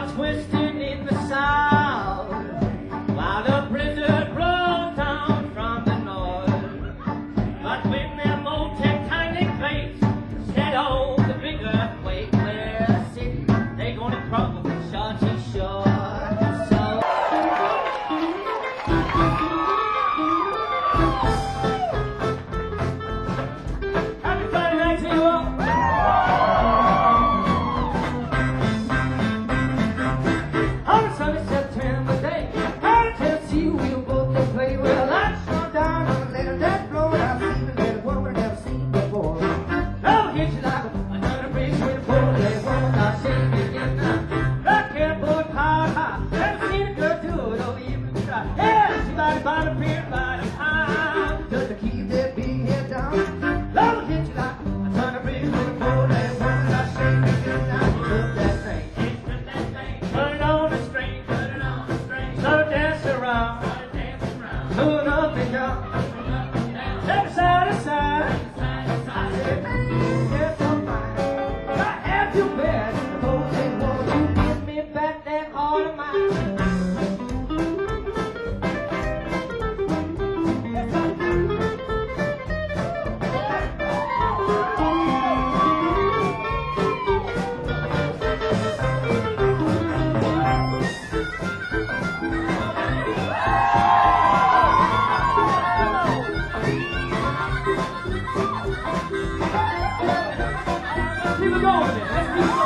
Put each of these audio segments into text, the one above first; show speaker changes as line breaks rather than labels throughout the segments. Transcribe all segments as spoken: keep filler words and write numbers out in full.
twisting in the south, while the blizzard rolls down from the north. But when them old tectonic plates set on the big earthquake, where the city, they gonna crumble short and short. So happy Friday night to you all. On a sunny September day, out of Tennessee we'll go to play. Well, I shut down on a little that blow, and I've seen a little woman I've never seen before. Love hits you like a under the bridge with a poor little woman. I shake it in the rock and boy power high. Never seen a girl do it, oh even try. Yeah, she by the bottom, pier by the time, just to keep that big head down. Love hits you like a under the bridge with a poor little woman. I shake it in the rock that thing. Turn it on the string, turn it on the string. Start to dance around, moving up and down, step side to side. I said, yes, I'm fine. I have you bad. The whole thing won't you give me back that heart of mine. Let's keep it going with it. Let's keep it going.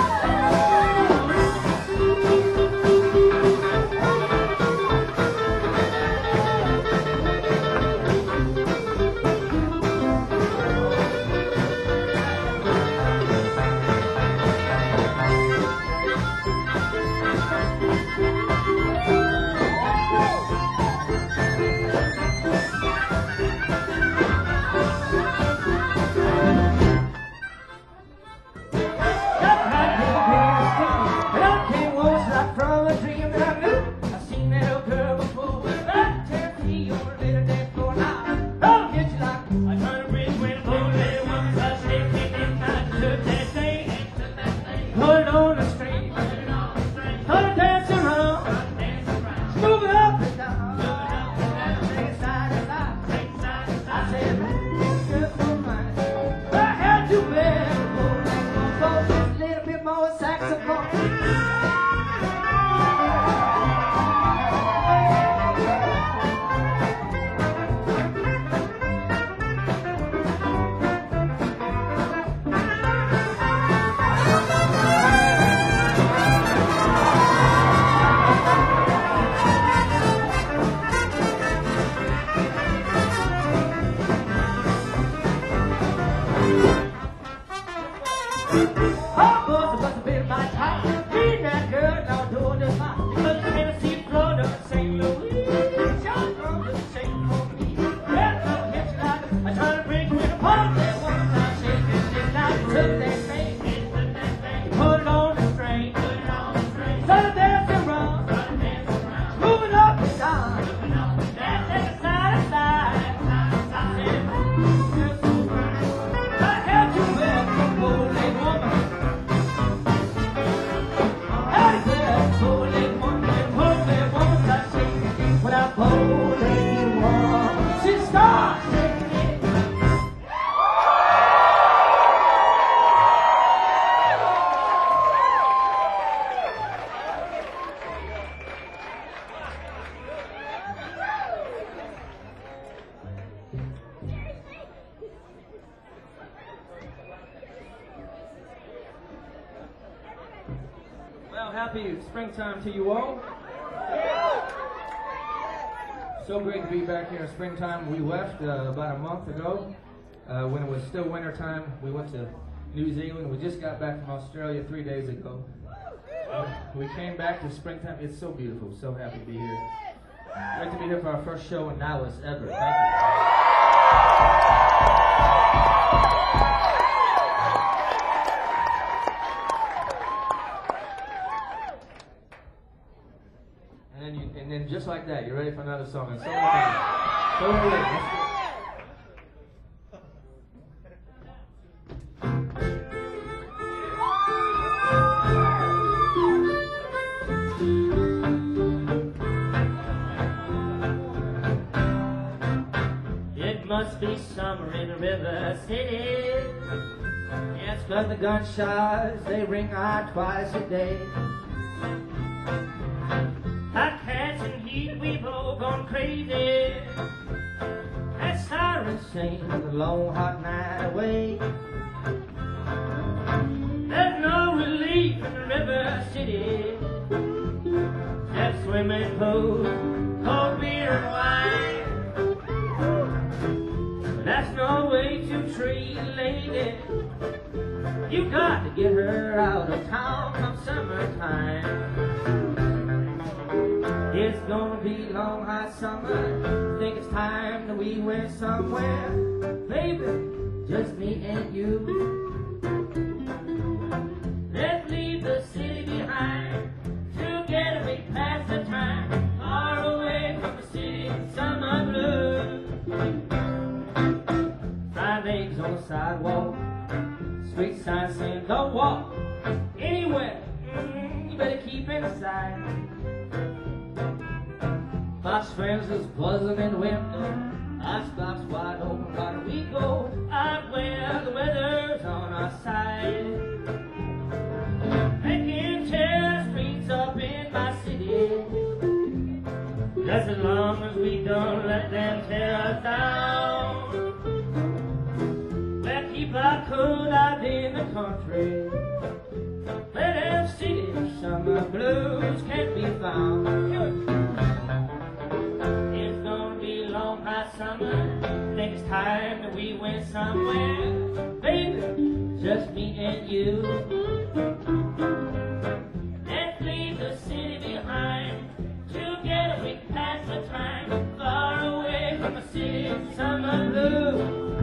Well, happy springtime to you all. So great to be back here in springtime. We left uh, about a month ago uh, when it was still winter time. We went to New Zealand. We just got back from Australia three days ago. Uh, we came back to springtime. It's so beautiful. So happy to be here. Great to be here for our first show in Dallas ever. Thank you. And then, you, and then just like that, you're ready for another song. And so many things. So many things. Let's go. must be summer in the River City. Yes, 'cause the gunshots, they ring out twice a day. Hot cats and heat, we've all gone crazy. That siren sing the long hot night away. There's no relief in the River City. That swimming pool, cold beer and wine. But that's no way to treat a lady. You got to get her out of town come summertime. It's gonna be long hot summer. Think it's time that we went somewhere, baby, just me and you. Let's leave the city behind. Together we pass the time, far away from the city summer blues. Fried eggs on the sidewalk, street signs saying don't walk anywhere. Mm, you better keep inside. Box friends is buzzing in the window, icebox wide open. Why do we go out where the weather's on our side? They can tear streets up in my city, just as long as we don't let them tear us down. We'll keep our cool out in the country, where them city summer blues can't be found. It's gonna be long hot summer. Think it's time that we went somewhere, baby, just me and you. Let's leave the city behind. Together we pass the time, far away from the city summer blues.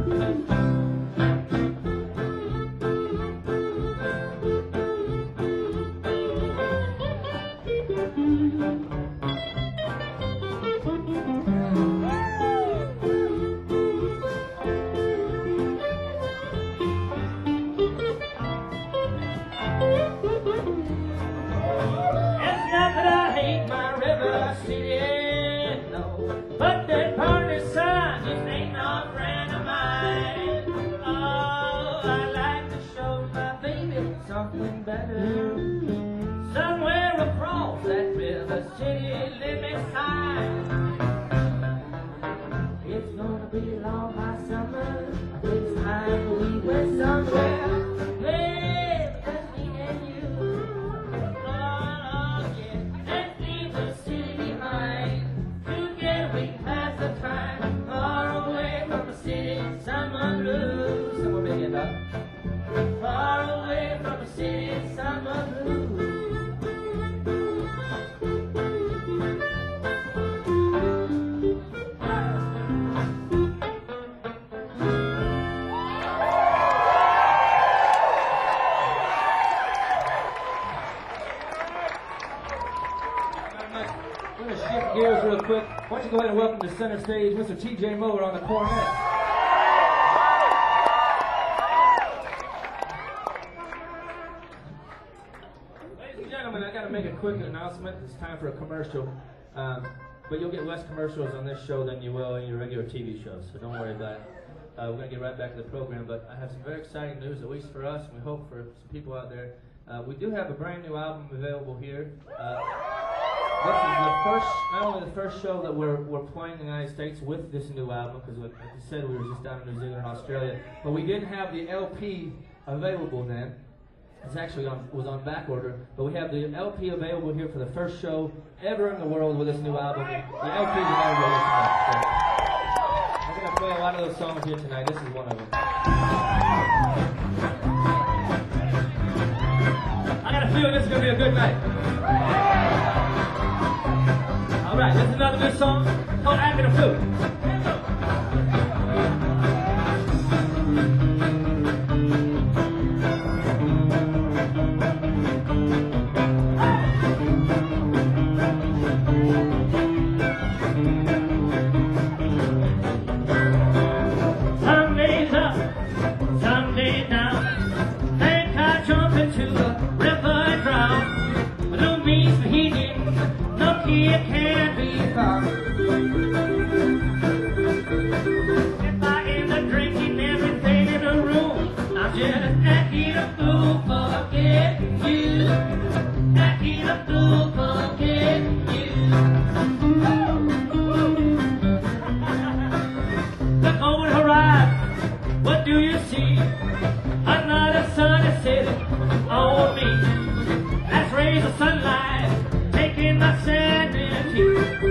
But that party son just ain't no friend of mine. Oh, I like to show my baby something better. Somewhere across that River City limit sign. It's gonna be a long hot summer. It's time we went somewhere. Baby, just me and you. Oh, oh yeah, let's leave the city behind. We pass the time, far away from the city summer blues. Someone make it up. Far away from the city summer blues. We're going to shift gears real quick. Why don't you go ahead and welcome to center stage Mister T J Moeller on the cornet. Ladies and gentlemen, I got to make a quick announcement. It's time for a commercial. Um, but you'll get less commercials on this show than you will in your regular T V shows, so don't worry about it. Uh, we're going to get right back to the program, but I have some very exciting news, at least for us, and we hope for some people out there. Uh, we do have a brand new album available here. Uh, This is the first, not only the first show that we're, we're playing in the United States with this new album, because like I said, we were just down in New Zealand and Australia, but we didn't have the L P available then. It's actually on, was on back order, but we have the L P available here for the first show ever in the world with this new album. The L P is available tonight. So I'm going to play a lot of those songs here tonight. This is one of them. I got a feeling this is going to be a good night. All right, this is another good song called Acting a Fool. Some days up, some days down. Think I jump into a river and drown. But no means for heating, no kid can't be found. If I forget you. I can't do forget you. Look over the horizon, what do you see? Another sun is setting on me. That's rays of sunlight taking my sanity.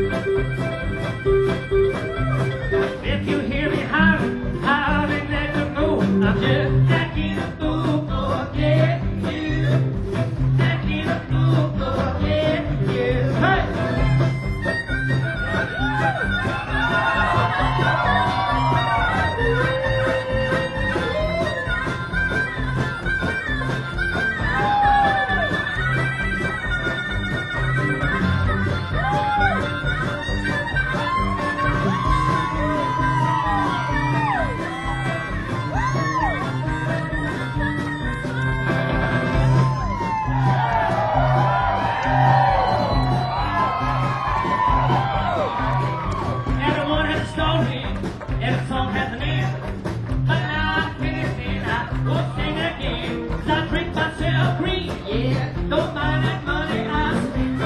If you hear me howling, howling let them go. I'm just acting a fool, forget you. Acting a fool, forget you. Hey! Everyone has a story, every song has an end. But now I'm finished and I won't sing again. 'Cause I drink myself green, yeah. Don't mind that money I spend.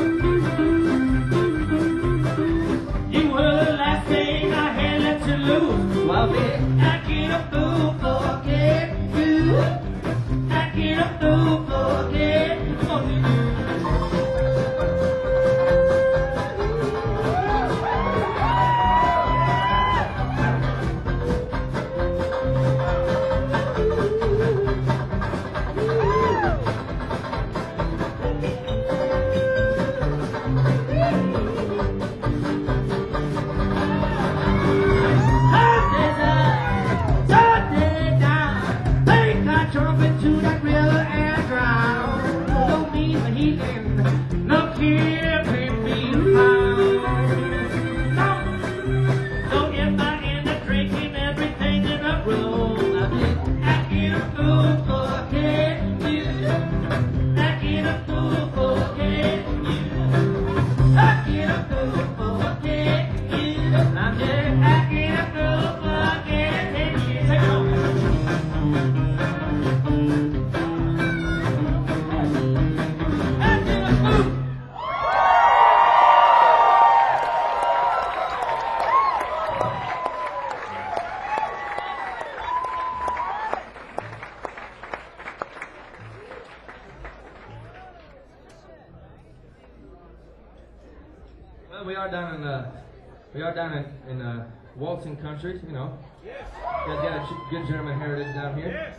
You were the last thing I had left to lose. Well, then, I can't a fool forget you. I can't a fool forget you. Jump into that river and drown. No need for healing, no cure can be found. No, so if I end up drinking everything in a room, I get a fool forget you. I get a fool forget you. I get a fool forget you. I'm just I get a fool forget you. Take it home. Well, we are down in uh, we are down in, in uh, waltzing countries, you know. Yes. You guys got a ch- good German heritage down here. Yes.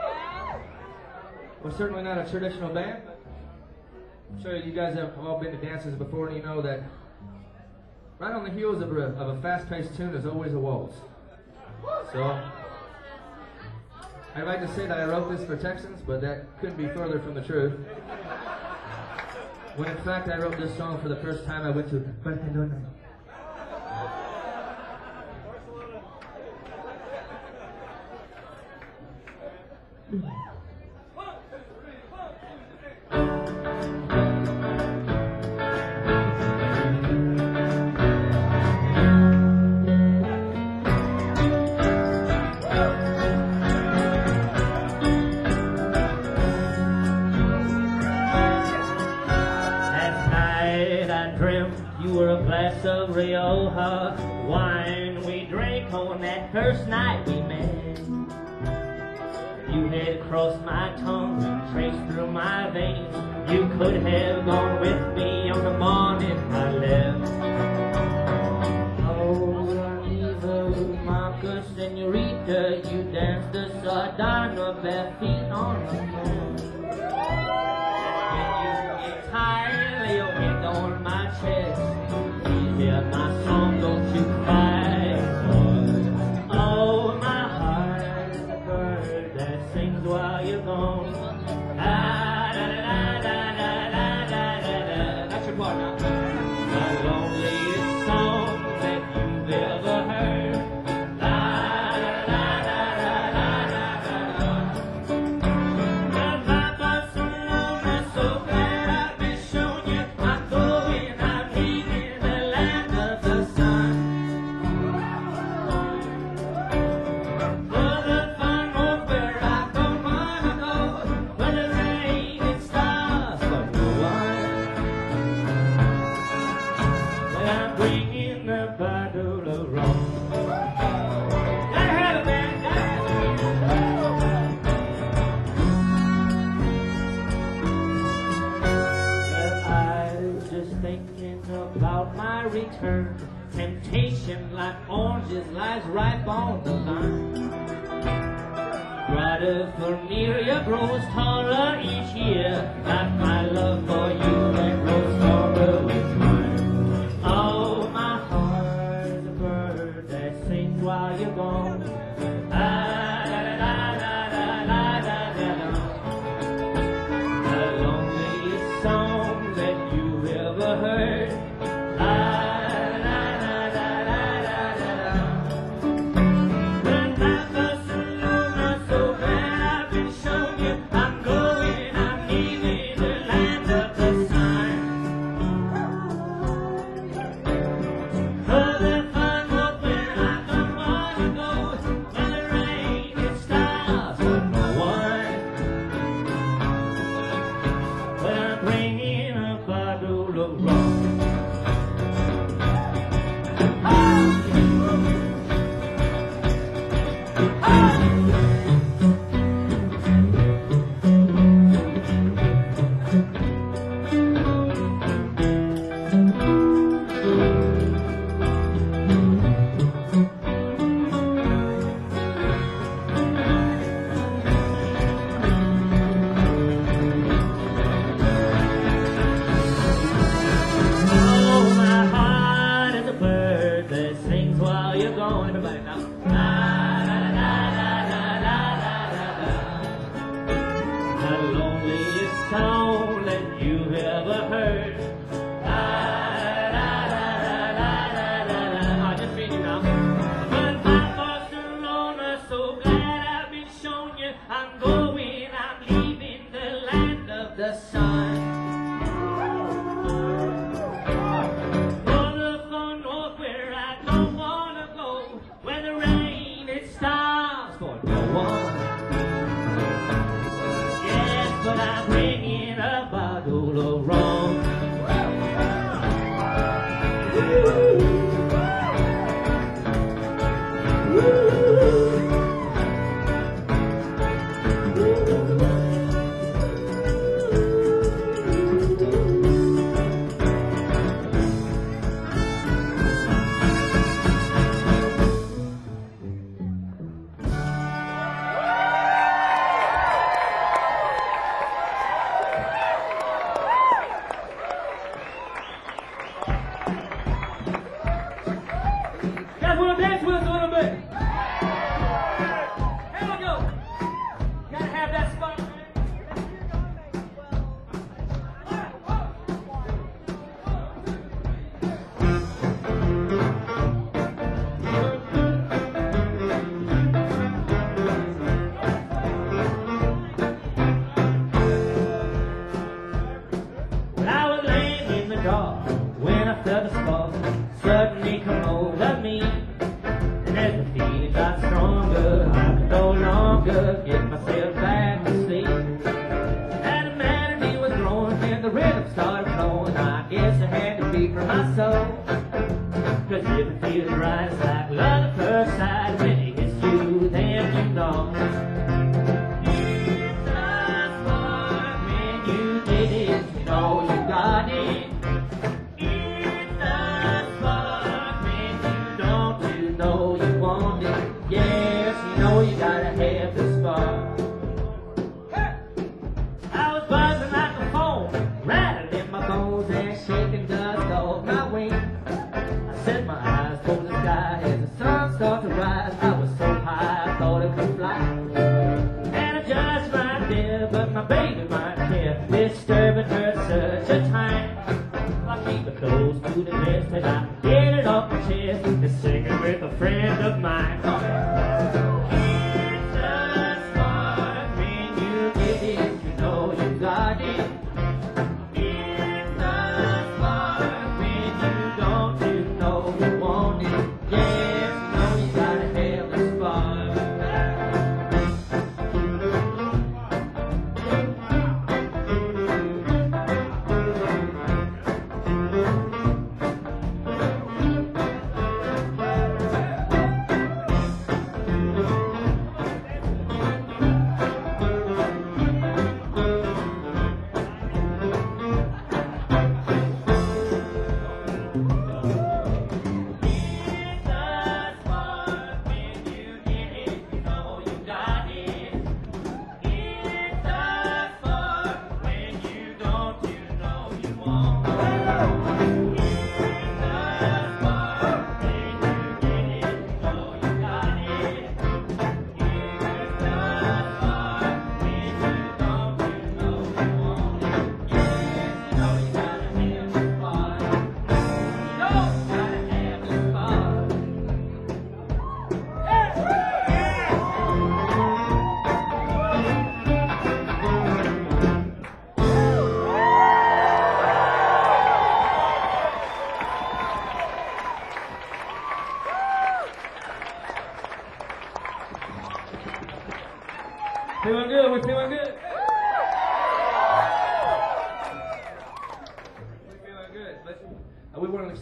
We're certainly not a traditional band, but I'm sure you guys have all been to dances before, and you know that right on the heels of a, of a fast-paced tune is always a waltz. So I'd like to say that I wrote this for Texans, but that couldn't be further from the truth. When in fact I wrote this song for the first time I went to Barcelona. You were a glass of Rioja wine we drank on that first night we met. You had crossed my tongue and traced through my veins. You could have gone with me on the morning I left. Oh, Eva, Marcus, Senorita, you danced the sardana bare feet on the floor. And you get tired, lay your head on my chest. Hear my song, don't you cry, boy. Oh, my heart is a bird that sings while you're gone. Da, da, da, da, da, da, da, da, da. That's your part now. The loneliest song that you've ever heard. Da, da, da, da, da, da, da, da. Cause I got someone that's so glad I've been shown you. I'm going, I'm leaving the land of the sun. For the fun won't where I don't wanna go. But the about my return. Temptation like oranges lies ripe on the vine. Brighter Familia grows taller each year, like my love for you that grows stronger with time. Oh, my heart is a bird that sings while you're gone. Ah, da, da, da, da, da, da, da, da. The loneliest song that you've ever heard.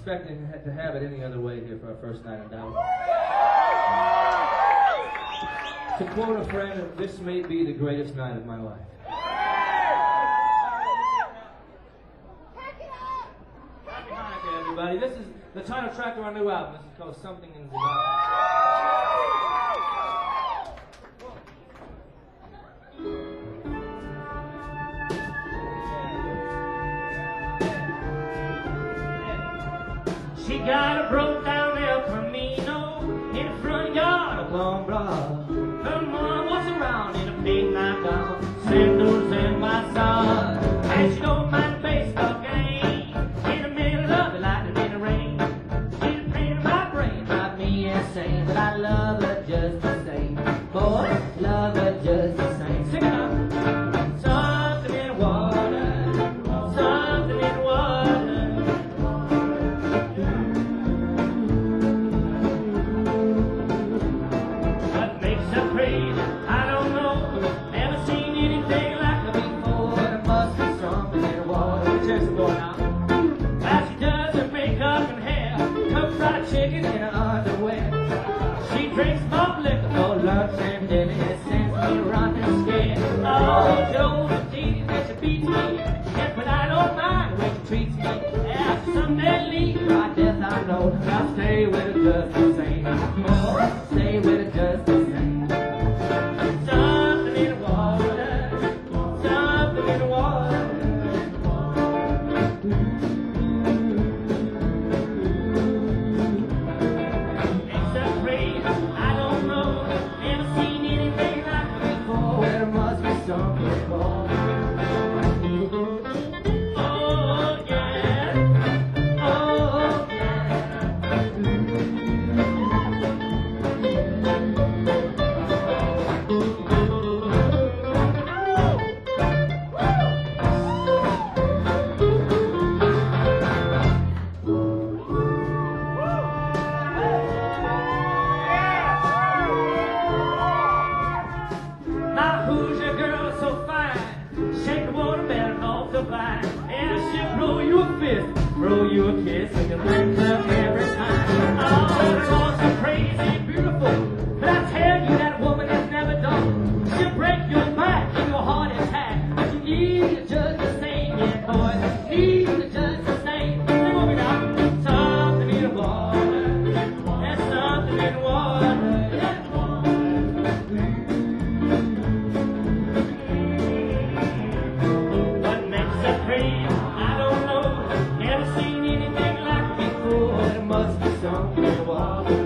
expecting to have it any other way here for our first night in Dallas. To quote a friend, this may be the greatest night of my life. Happy Hanukkah, everybody. This is the title track of our new album. This is called Something in the Dark. She got a broke down El Camino in the front yard of Lombra. Her mom was around in a big nightgown, sandals and white socks, and she don't mind a baseball game in the middle of the lightning in the rain. She's playing my brain, drive me insane, but I love her just the same. Boy, love her just the same. Sing it out. Something in the water, something in the water. Chicken in her underwear. She drinks malt liquor for lunch and dinner. It sends me rotten scared. Oh, Joe, the teeth that she beats me. Yeah, but I don't mind when she treats me. After someday leave my death, I know I'll stay with her just the same. Oh, stay with her just the same. Something in the water, something in the water. Throw you a kiss and you break up every time. Oh, it's all so crazy beautiful, but I tell you that woman is never done. She'll break your back, give you a heart attack, but you need to judge the same, yeah boy. You need to judge the same. Sing with me now. Something in the water, there's something in the water. What makes her crazy? I don't know. Never seen anything like before. There must be something in the water.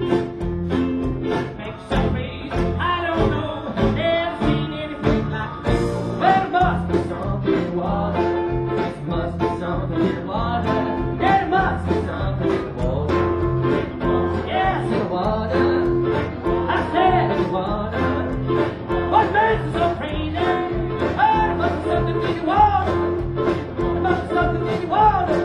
Makes her crazy. I don't know. Never seen anything like before. There must be something in the water. There must be something in the water. There must be something in the water. Yes, in the water. I said in the water. What makes her so crazy? Oh, there must be something in the water. There must be something in the water.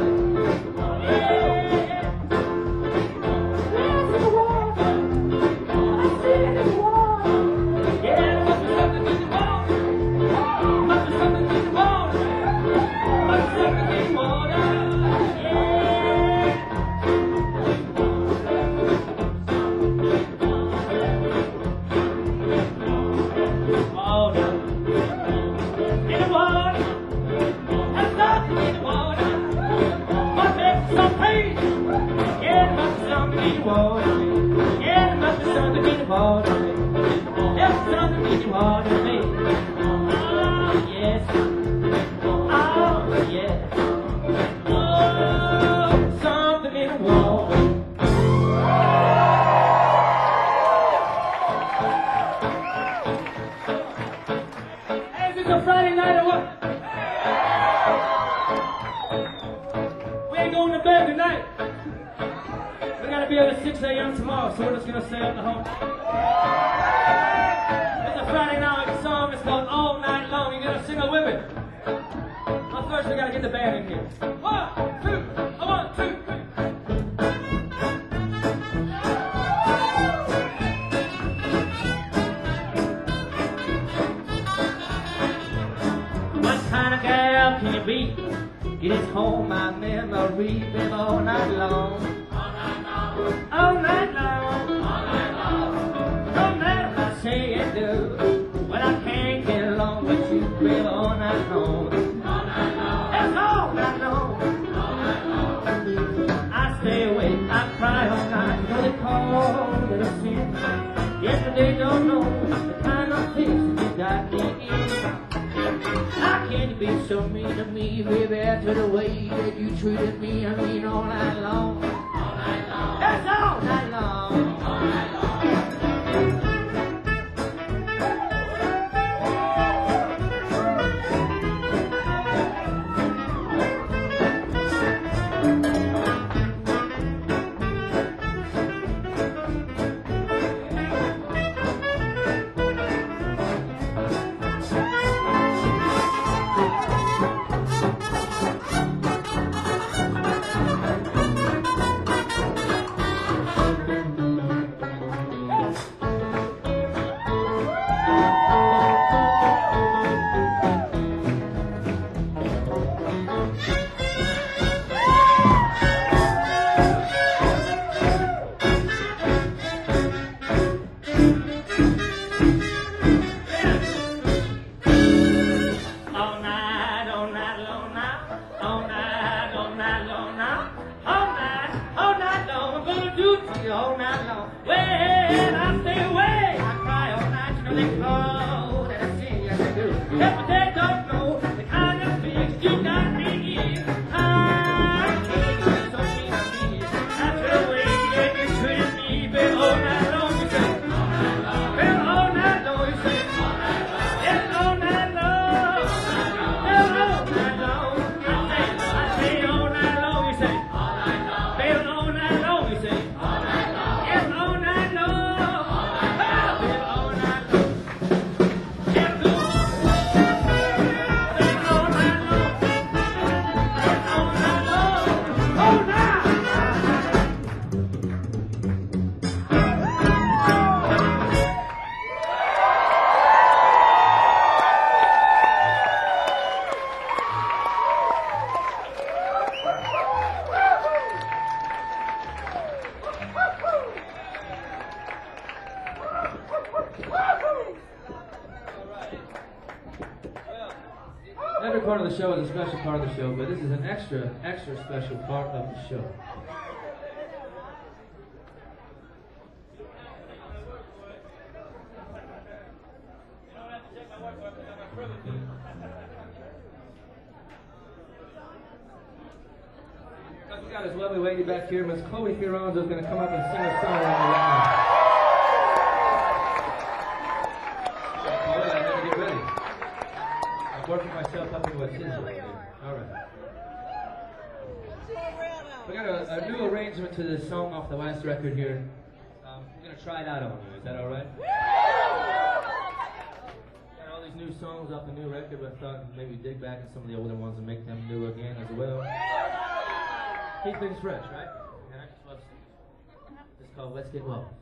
Friday night or what? We ain't going to bed tonight. We gotta be up at six a m tomorrow, so we're just gonna stay up the whole night. It's a Friday night song, it's called All Night Long. You gotta sing it with me. Well, first we gotta get the band in here. One, two, one, two, three. What kind of gal can you be? It is home my memory live all night long. All night long. All night long. All night long. No matter what I say and do, well I can't get along with you, live all night long. All night long. It's all night long. All night long. I stay awake, I cry all night, you know they call it a sin. Yesterday don't know the kind of things that you got me in. How can you be so mean to me, baby, after the way that you treated me? I mean all night long. All night long. That's all night long. All night long. All night long. Well, I stay away. I cry all night. You know they call that I sing, yes I do. But they don't know the kind of things you got me in. I can't get so mean to me. After the way that you treated me, baby, all night long you say. All night long. Well, all night long you say. All night long. Yes, all night long. Well, all night long. I say, I say all night long you say. All night long. Well, all night long you say. Every part of the show is a special part of the show, but this is an extra, extra special part of the show. Because we got this lovely lady back here, Miss Chloe Huron, is going to come up and sing a song on the line. Chloe, I gotta get ready. I'm working myself up into a tinsel right here. All right. We got a, a new arrangement to this song off the last record here. Um, we're going to try it out on you. Is that all right? Got all these new songs off the new record, but I thought maybe dig back at some of the older ones and make them new again as well. Keep things fresh, right? Yeah, I just love singing. It's called Let's Get Well.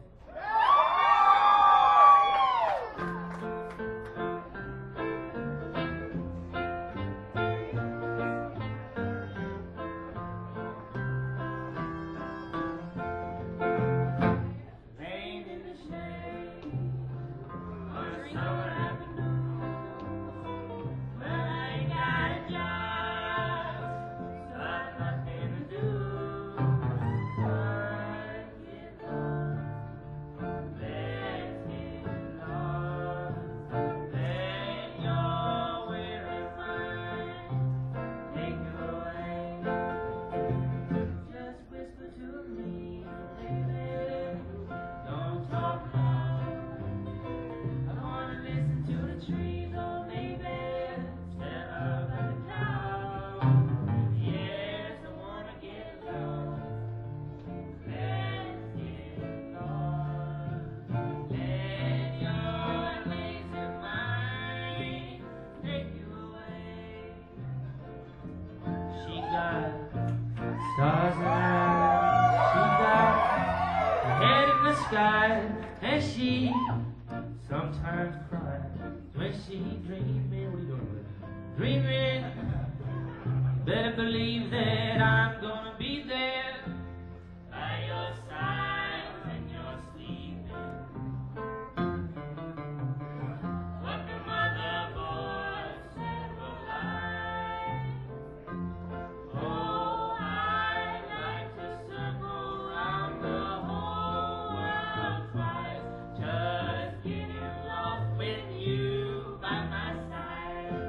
Stars align, she got her head in the sky, and she sometimes cries when she dreaming. What are you doing with it? Dreaming better believe that I'm gonna be there by your side when you're sleeping. What the mother board said was lies. Oh, I'd like to circle around the whole world twice, just getting lost with you by my side.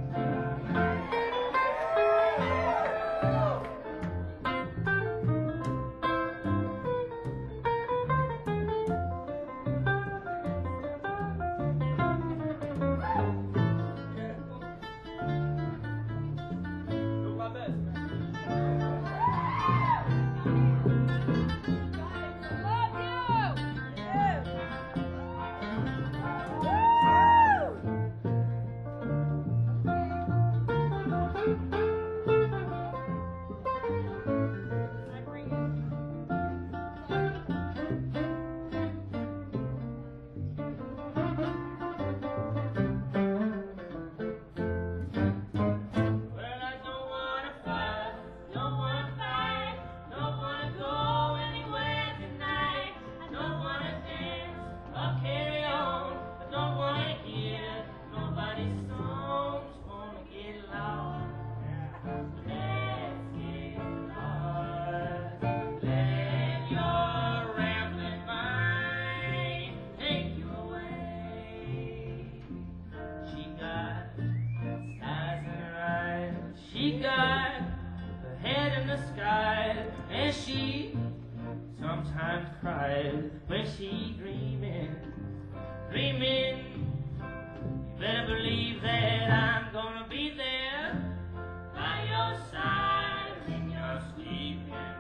She got her head in the sky, and she sometimes cries when she dreaming, dreaming. You better believe that I'm gonna be there by your side when you're sleeping.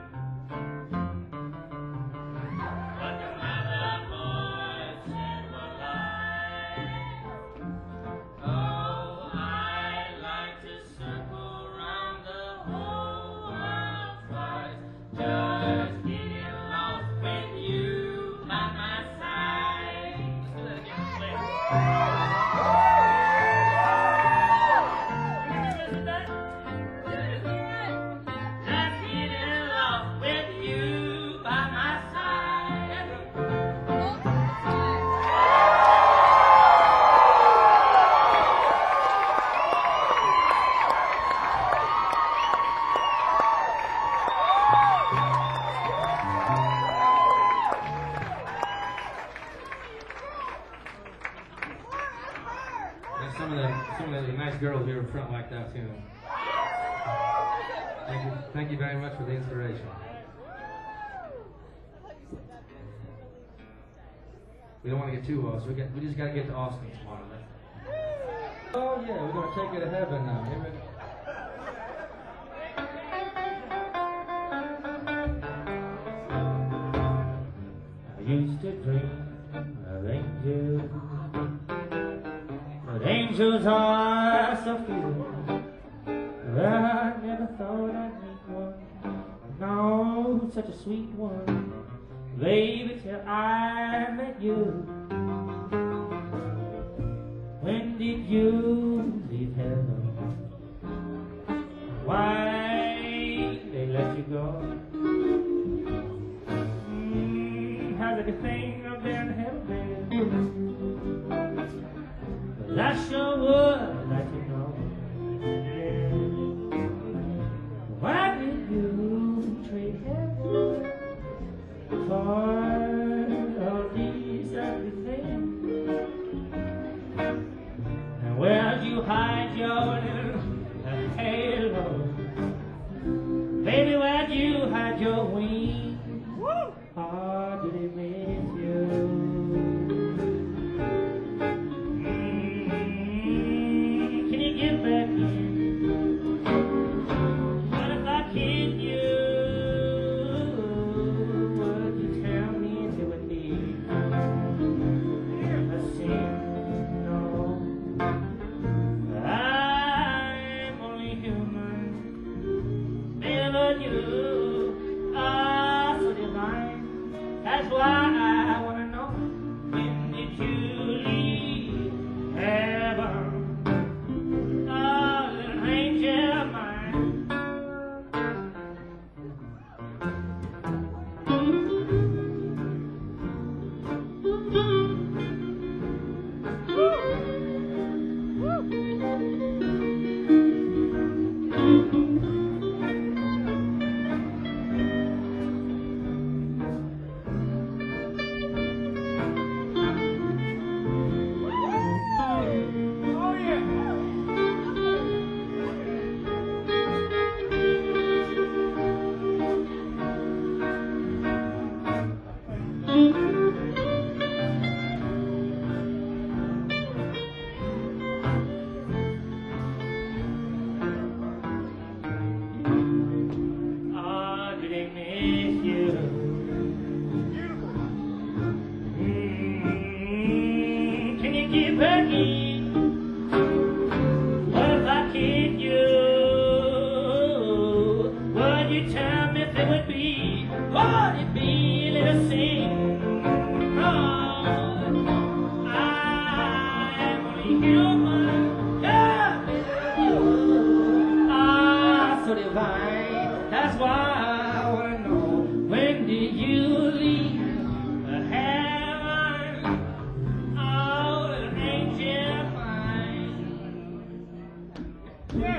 What the mother board said was lies. Oh, I'd like to circle around the whole world twice, just getting lost with you by my side. Let's do that again, please. Listen to that? Just getting lost with you by my side.
And some of the some of the nice girls here in front like that too. Thank you, thank you very much for the inspiration. We don't want to get too low, so we get we just got to get to Austin tomorrow. Oh yeah, we're gonna take you to heaven now. Here we go.
I used to dream of angels, but angels are so few. Well, I never thought I'd meet one. No, such a sweet one, baby, till I met you. When did you leave heaven? Why they let you go? Mm, how's everything up there in heaven? Well, I sure would like to know. Why did you trade heaven for all these earthly need. What if I kid you? Would you tell me if it would be? Would it be a little sing? Oh, I am only human. Yeah, ah, so divine. That's why I wanna know, when did you leave heaven? Oh, an angel mine. Yeah.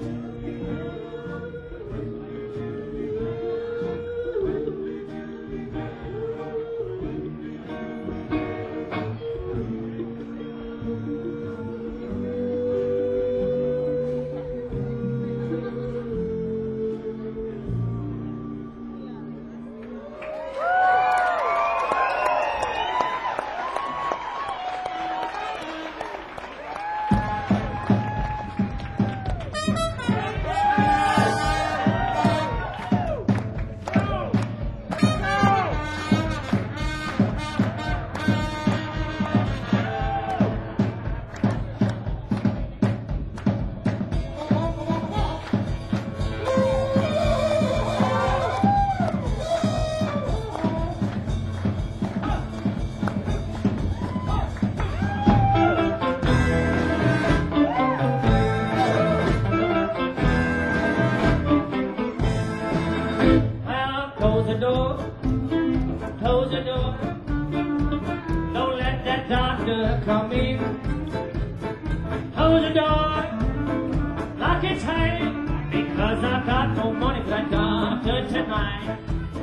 Close the door, close the door. Don't let that doctor come in. Close the door, lock it tight, because I've got no money for that doctor tonight.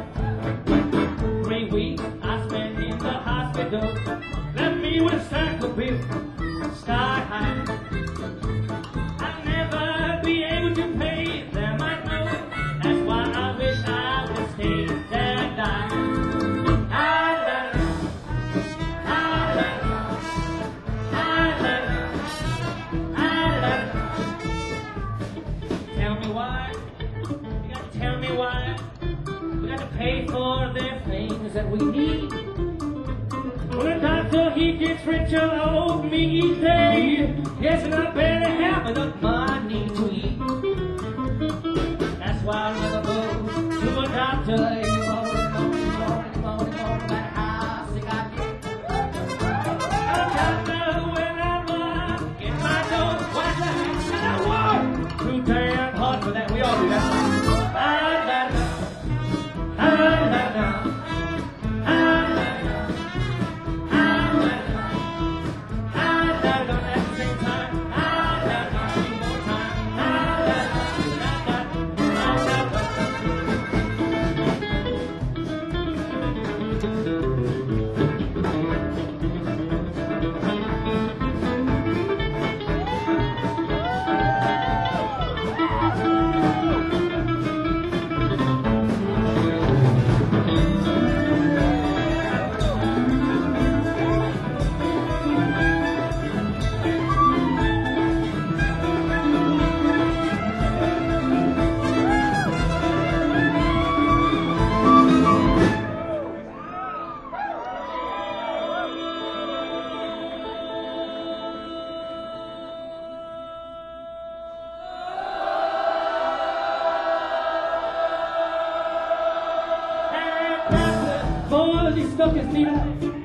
Three weeks I spent in the hospital, left me with a sack of bills, sky high. I'll never be able to pay them, I know. That's why I wish I would stay there and die. I love you, I love you, I love you, I love you. Tell me why, you gotta tell me why. We gotta pay for the things that we need. When the doctor, he gets richer of me each day. Yes, and I barely have enough money to eat. That's why I never go to a doctor anymore, anymore, anymore, anymore, no matter how sick I get. A doctor when I run, get my door, what's that? And I walk too damn hard for that. We all do that. I love you, I love you, I love you, I love you, I love you at the same time. I love you one more time. I love you, I love you. Boy, he stuck his needle.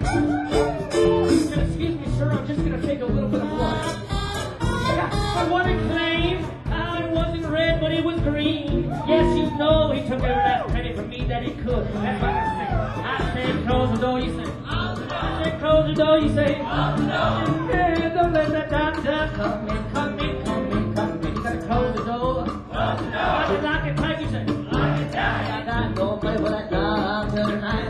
Excuse me, sir, I'm just gonna take a little bit of blood. Yeah, I want to claim I wasn't red, but it was green. Yes, you know he took every last penny from me that he could. That's what I say. I say, close the door, you say. I say, close the door, you say. Yeah, don't let that doctor come in, come in, come in, come in. You gotta close the door. Close the door. Why you lock it tight, you say. Lock it tight. I got no play with that doctor tonight.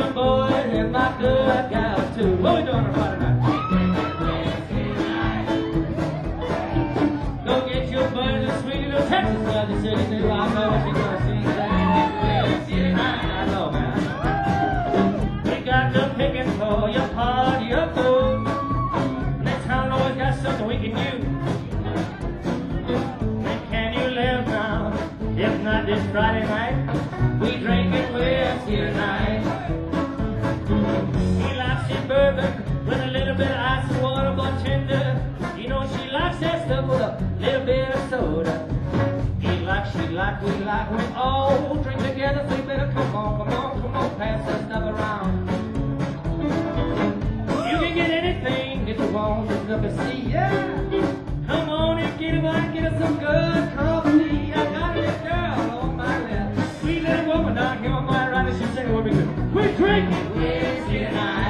some boys and my good gals too. What we doing on Friday night? Go get your buddies and sweet little Texas love. You said you knew I know what you're gonna sing that. I know, man. We got the picking for your party of food. Next town always got something we can use. And can you live now? If not this Friday night, we drinking whiskey tonight. He likes his bourbon with a little bit of ice and water, bartender. You know she likes that stuff with a little bit of soda. He likes, she like, we like, we all drink together. So you better come on, come on, come on, pass that stuff around. You can get anything that you want, just look and see, yeah. Come on and get it, I get us some good company. I got this girl on my left, sweet little woman down here on my right, and she's singing with me. We're drinking whiskey tonight.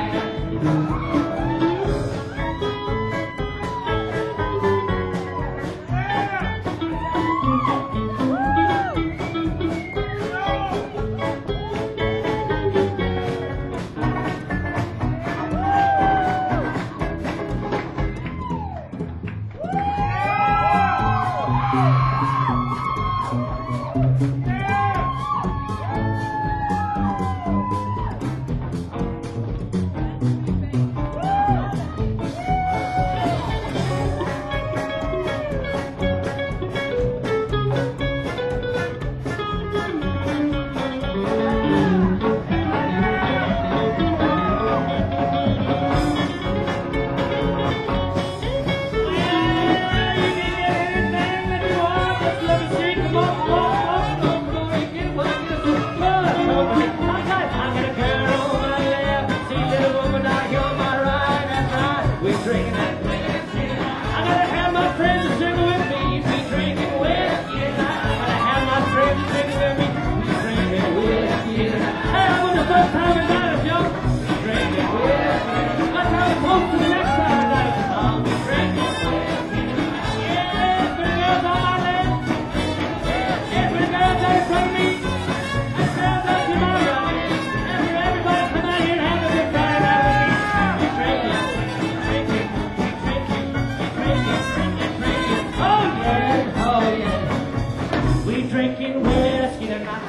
Drinking whiskey tonight.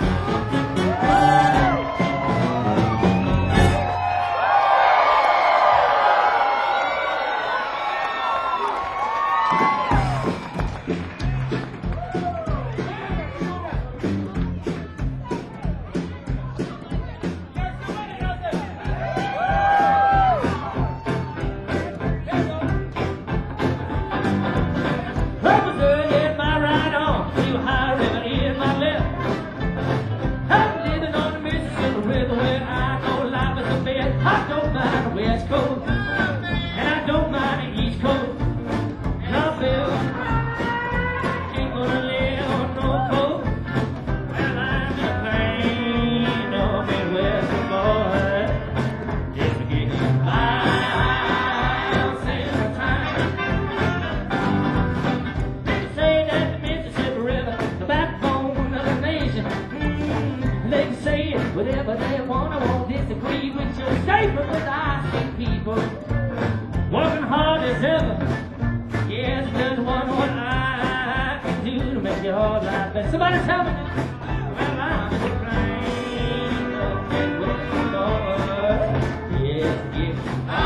Whatever they want, I won't disagree with your statement, but I see people working hard as ever. Yes, there's one what I can do to make your whole life better. Somebody tell me now. Well, I'm the train of the Lord. Yes, yes.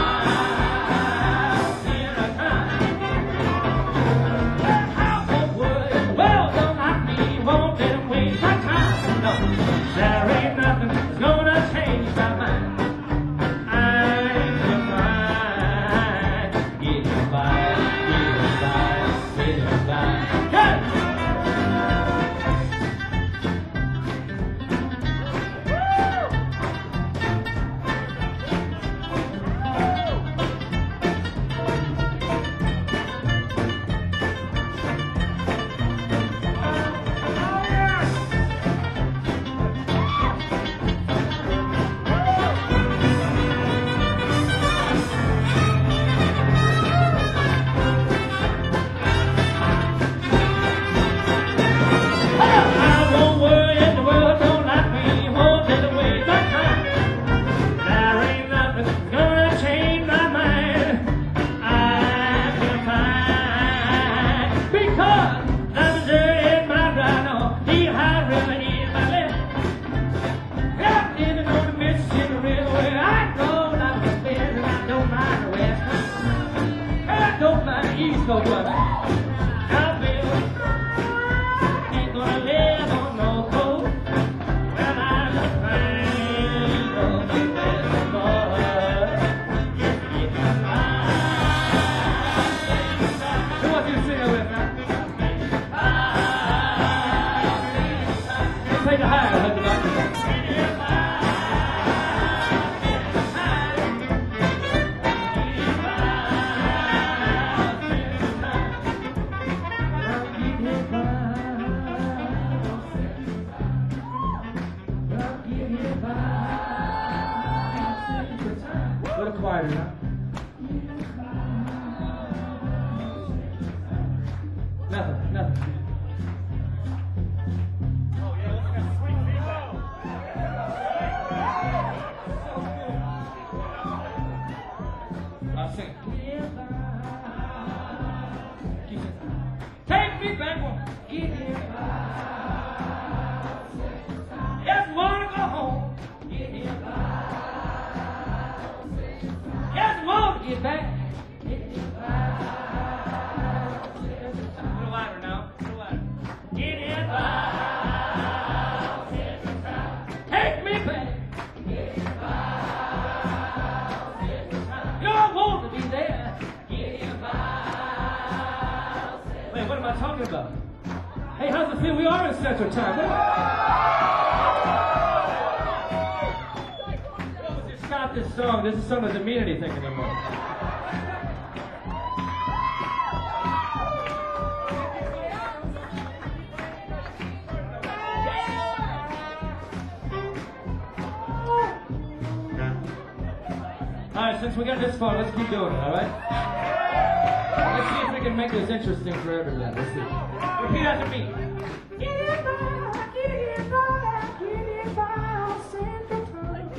I'll see in a time. How the world, well, don't like me, won't let them waste my time. No, there ain't nothing that's gonna change my mind. what you want? I feel ain't gonna live on no coast. Well, I just think of the best boy. Who wants you to sing it with, man? Let's take it higher, let the back. A little quieter now. Nothing, nothing.
Oh yeah, let's get sweet feedback.
I'll sing. Take me back home. Just wanna go home. Just want to get back. A little louder now. A little louder. Get in by. Take me back. You don't want to be there. Wait, what am I talking about? Hey, how's it feel? We are in Central Time. What? Just stop this song. This song doesn't mean anything anymore. All right, since we got this far, let's keep doing it, all right? Let's see if we can make this interesting for everybody. Let's see. Repeat after me. Get it by, get it by, get it by, Central Time.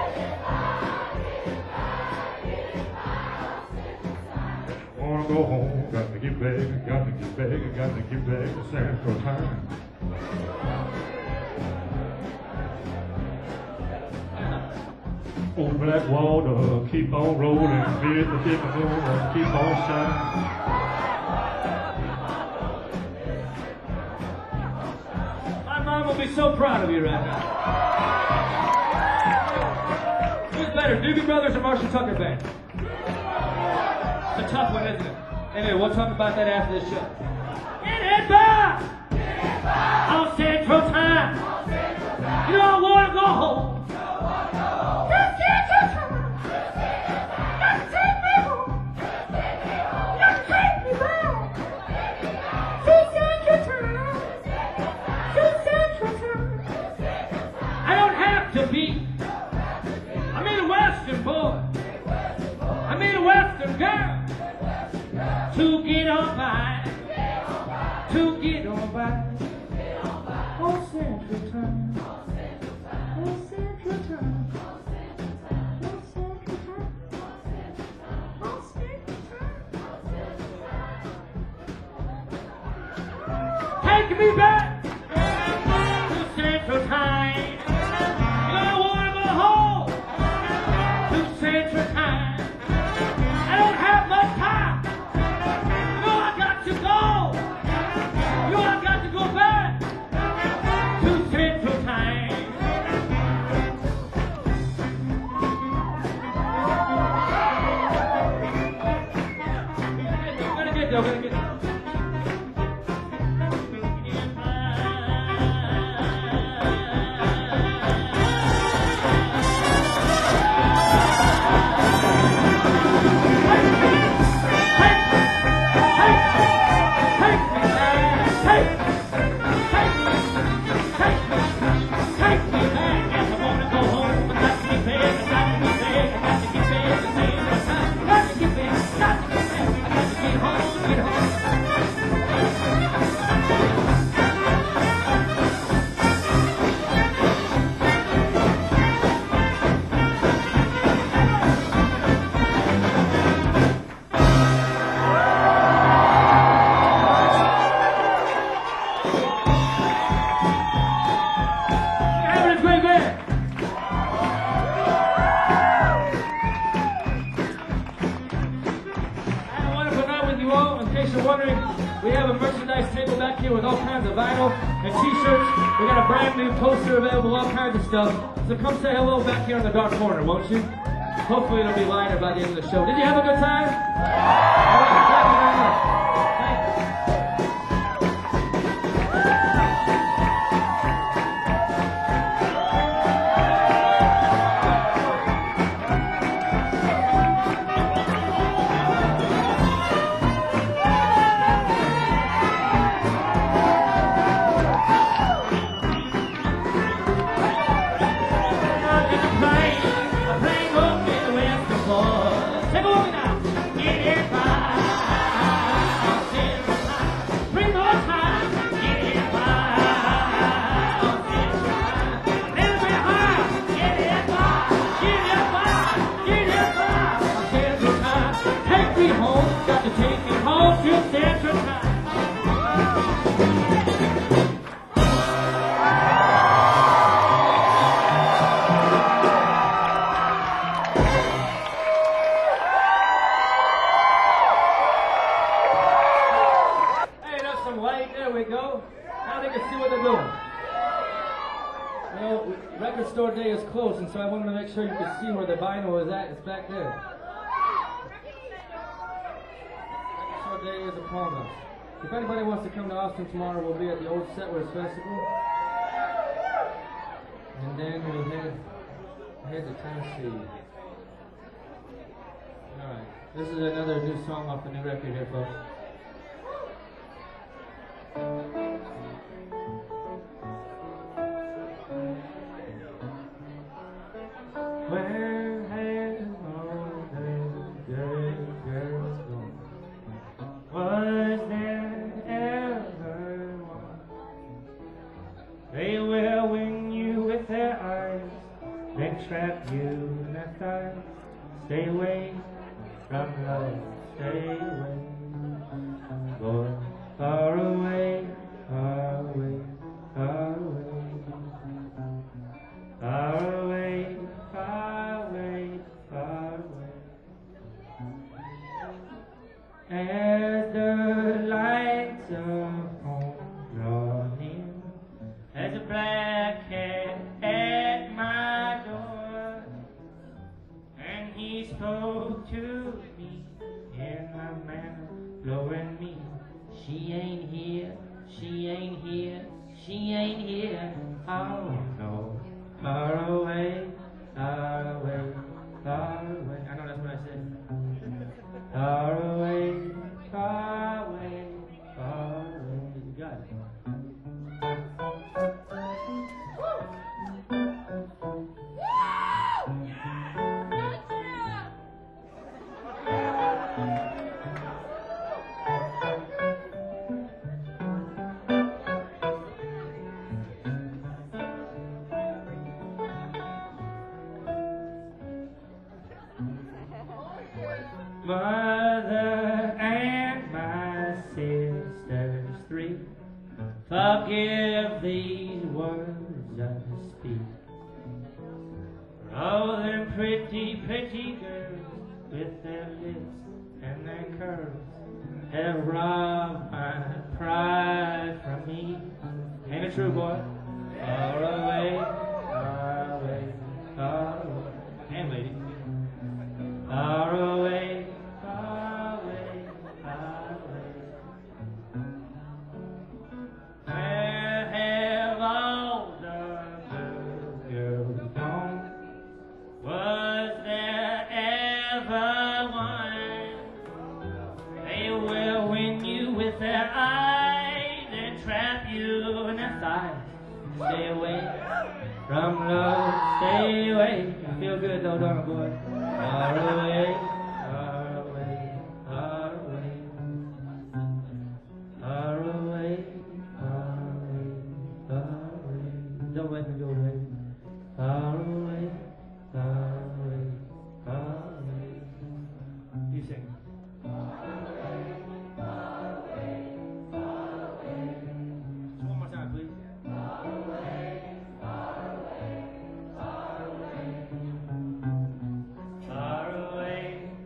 Wanna go home, got to get back, got to get back, got to get back to Central Time. Old black water, keep on rolling, feel the different moon, keep on shining.
My mom will be so proud of you right now. Who's better, Doobie Brothers or Marshall Tucker Band? It's a tough one, isn't it? Anyway, we'll talk about that after the show. Get it back! On Central Time. You don't want to go home. I don't have to be. I mean a Western boy. I mean a Western girl. To get on by. To get on by. On Central Time. On Central Time. On Central Time. On Central Time. Take me back to Central Time. I wanna go home to Central Time. I don't have much time. You know I got to go. You know I got to go back to Central Time. I'm gonna get there. I'm gonna get there. We have a merchandise table back here with all kinds of vinyl and t-shirts. We got a brand new poster available, all kinds of stuff. So come say hello back here in the dark corner, won't you? Hopefully it'll be lighter by the end of the show. Did you have a good time? All right, thank you very much. Thank you. Store day is closed, and so I wanted to make sure you could see where the vinyl is at. It's back there. Record Store day is upon us. If anybody wants to come to Austin tomorrow, we'll be at the Old Settlers Festival, and then we head head to Tennessee. All right, this is another new song off the new record here, folks. Where have all the good girls gone? Was there ever one? They will win you with their eyes, then trap you in their thighs. Stay away from love, stay away. Boy, far away, far away, far away. Far away, far away, far away. As the lights of home draw near, as a black cat at my door, and he spoke to me in a manner blowing me. She ain't here, she ain't here, she ain't here. Oh no. Far away, far away, far away. I know that's what I said. Far away, far away, far away. You got it. Mother and my sisters three, forgive these words I speak. For all them pretty, pretty girls with their lips and their curls have robbed my pride from me. Ain't it true, boy? Far away, far away, far away. And lady. Far away. Stay away from love, stay away. I feel good though, don't I, boy? Far away, far away, far away. Far away, far away, far away. Don't let me go away. Far away, far away, far away. You sing. Far away, far away, far away. Just one more time, please. Far away, far away, far away. Far away,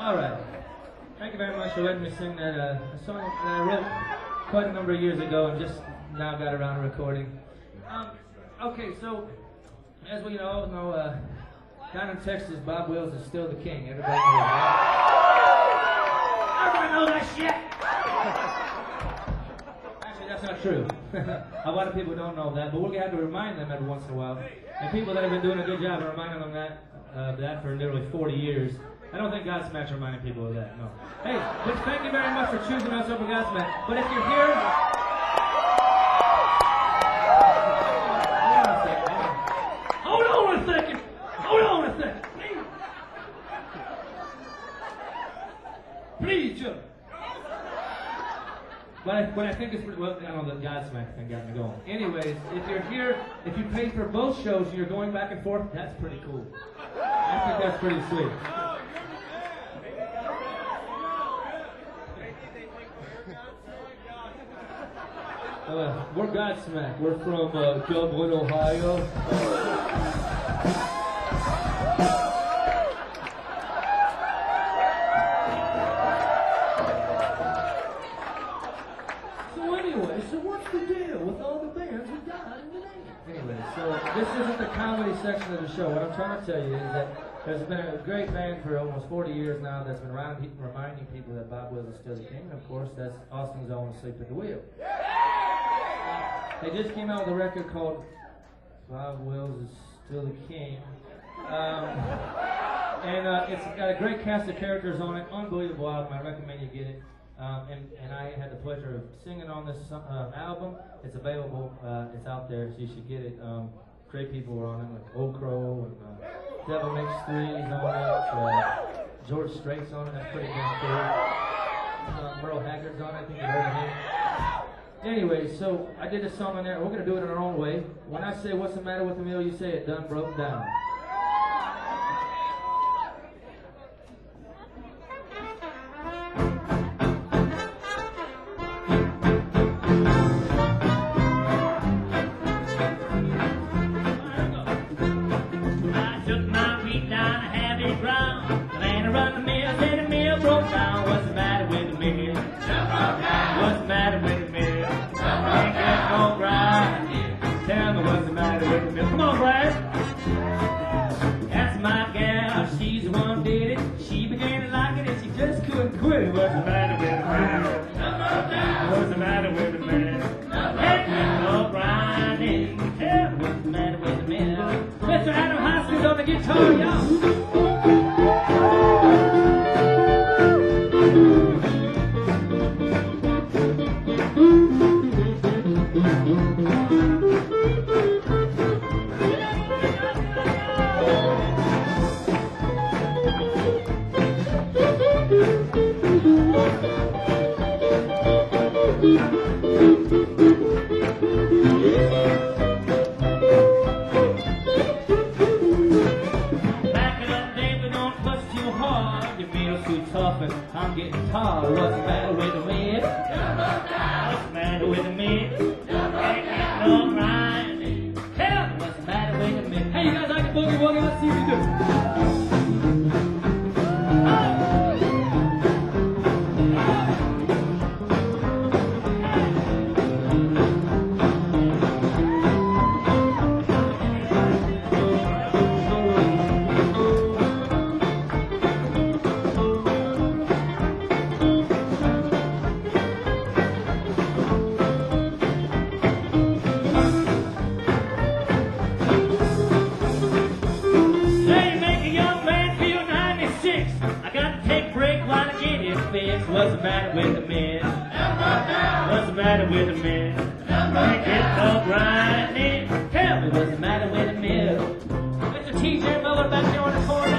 All right. Thank you very much for letting me sing that uh, a song that I wrote quite a number of years ago and just now got around to recording. Um, okay, so as we all know, uh, down in Texas, Bob Wills is still the king. Everybody knows that. Everybody knows that shit. Actually, that's not true. A lot of people don't know that, but we're gonna have to remind them every once in a while. And people that have been doing a good job of reminding them that uh, that for literally forty years. I don't think Godsmack's reminding people of that, no. Hey, but thank you very much for choosing us over Godsmack. But if you're here... Hold on a second! Hold on a second! Please! Please, Joe! But I, but I think it's pretty... Well, I don't know, the Godsmack thing got me going. Anyways, if you're here, if you paid for both shows and you're going back and forth, that's pretty cool. I think that's pretty sweet. Uh, we're Godsmack. We're from uh, Dublin, Ohio. So anyway, so what's the deal with all the bands we got in the name? Anyway, so this isn't the comedy section of the show. What I'm trying to tell you is that there's been a great band for almost forty years now that's been around, reminding people that Bob Wills is still the king. And of course, that's Austin's own Sleep at the Wheel. They just came out with a record called Bob Wills is Still the King. Um, and uh, it's got a great cast of characters on it. Unbelievable album. I recommend you get it. Um, and, and I had the pleasure of singing on this uh, album. It's available. Uh, it's out there, so you should get it. Um, great people were on it, like Old Crow and uh, Devil Makes Threes on it. Uh, George Strait's on it. That's pretty damn cool. Uh, Merle Haggard's on it. I think you heard of him. Anyway, so I did a song on there. We're going to do it in our own way. When I say, what's the matter with the mill, you say it done broke down. I took my feet down to heavy ground. The man who run the mill said the mill broke down. What's the matter with the mill? What's the matter with the mill? Ain't got no grind. Tell me what's the matter with the mill. Come on, Brad. That's my gal. She's the one who did it. She began to like it and she just couldn't quit it. What's the matter with the mill? What's the matter with the mill? Ain't got no grinding. Tell me what's the matter with the mill. Mister Adam Hoskins on the guitar, y'all. I'm getting tired. What's the matter with the wind? What's the matter with the men? Ain't got no grinding. Tell me what's the matter with the men? Hey, you guys like the boogie woogie? Let's see what you do. What's the matter with the men? What's the matter with the men? Ain't get no grinding. Tell me what's the matter with the mill? Mister T J Miller back there on the corner.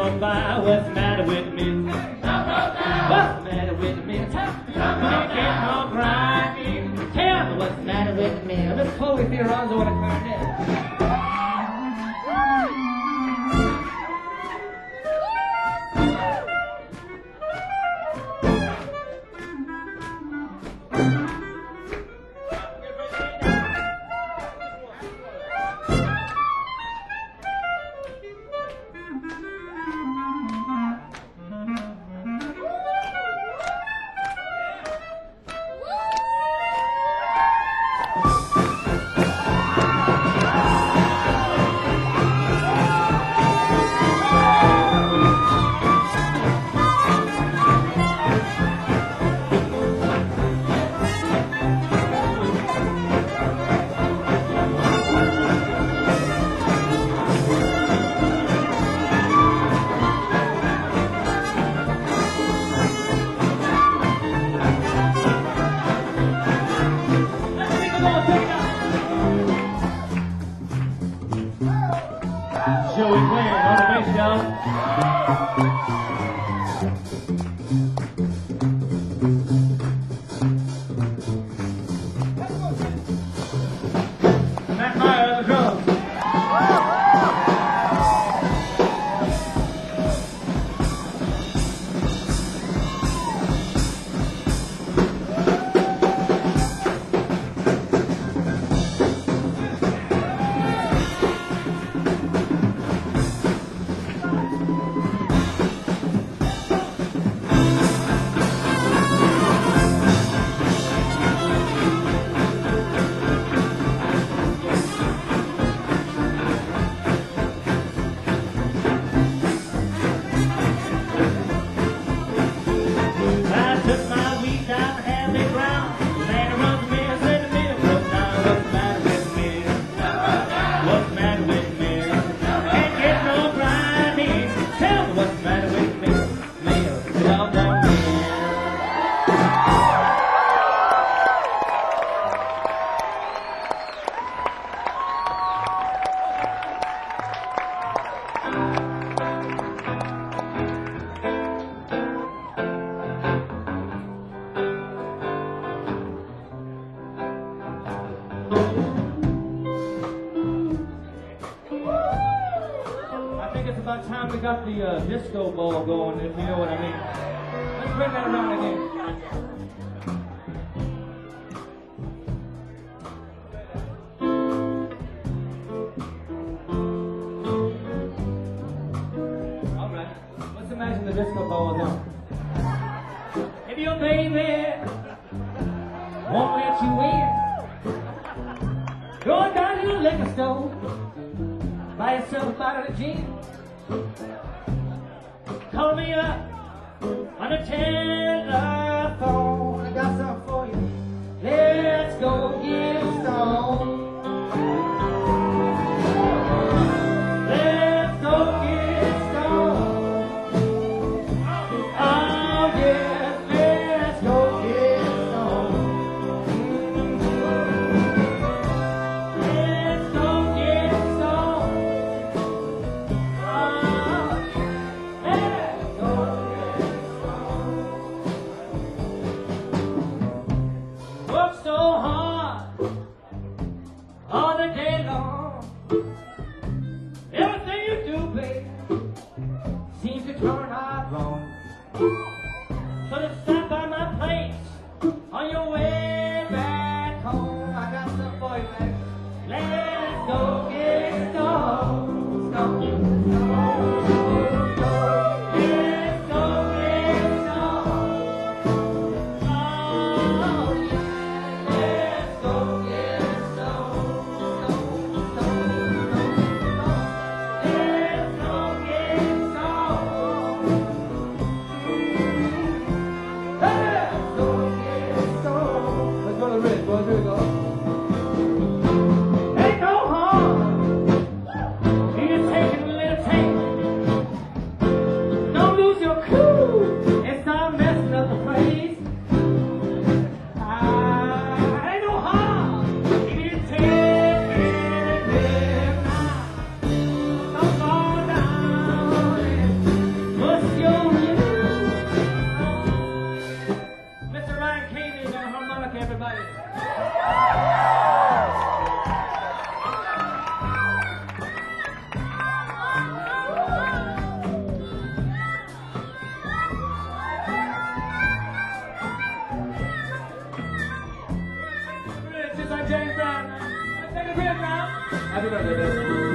going by. What's the matter with me? What's the matter with me? Can't get no crying. Tell me what's the matter with me. Let's Chloe Fioranzo with a clarinet. Joey playing on the bass, y'all. Matt Meyer on the drums. I think it's about time we got the uh, disco ball going, if you know what I mean. Let's bring that around again. All right, let's imagine the disco ball is on. If your baby won't let you in, go down to the liquor store, buy yourself a bottle of gin. Call me up on the telephone. I got something for you. Let's go get stoned. Let's go get stoned. Oh yeah, let's go get stoned. Let's go get stoned. Work so hard all the day long. Everything you do, baby, seems to turn out wrong. So just stop by my place on your way back home. I got something for you, baby. Let's go get stoned, stoned, stoned, stoned. Let's go get stoned. Oh yeah, let's go get stoned, stoned, stoned, stoned. crib now. Happy birthday, baby.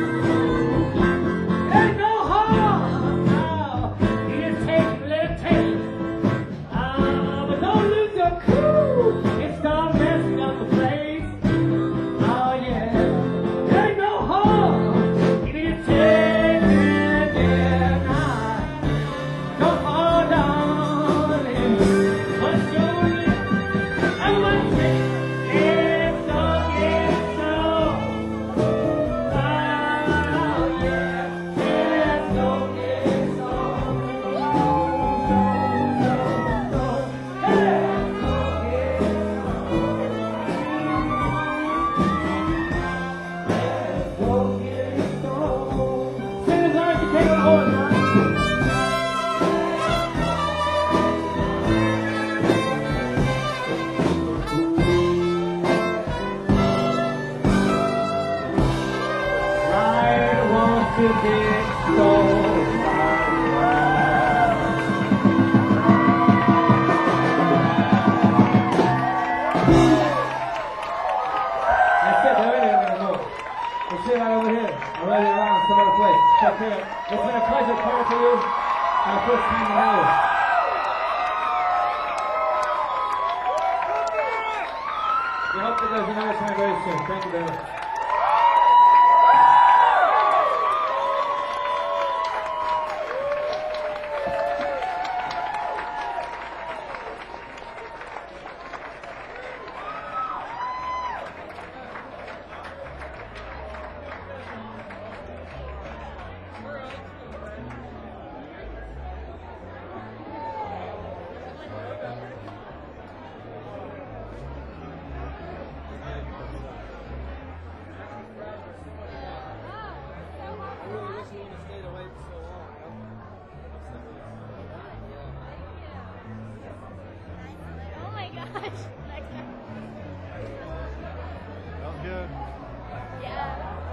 Ain't no harm now. You just take a little taste. Ah, but don't lose your cool. It's start messing up the place. Oh yeah. Ain't no harm. You need to take it there now. Don't hold on. What's your everyone say, yes, so, yes, so. Oh, yeah. Yes, so, yes, so. So, so, so, so. Yes, so, yes, so. Yes, so, yes, so. Sing as hard as you can, hold on. I want to be so That's it, they're ready to move. We'll see right over here. I'm ready around some other place. Take care. It's been a pleasure caring for you. Our first time in hours. We hope that there's another time very soon. Thank you very much.
Oh my gosh. Next time.
That was good.
Yeah.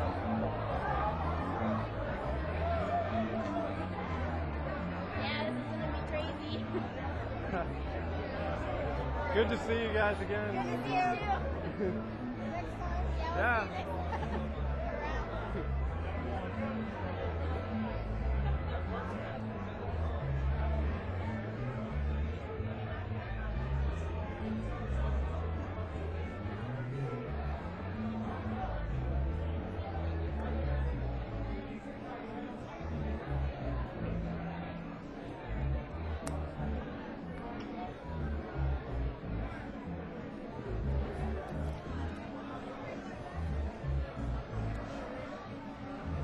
Yeah, this is gonna be crazy.
Good to see you guys again.
Good to see you. Next time. Yeah. we'll
Yeah.
see you next time.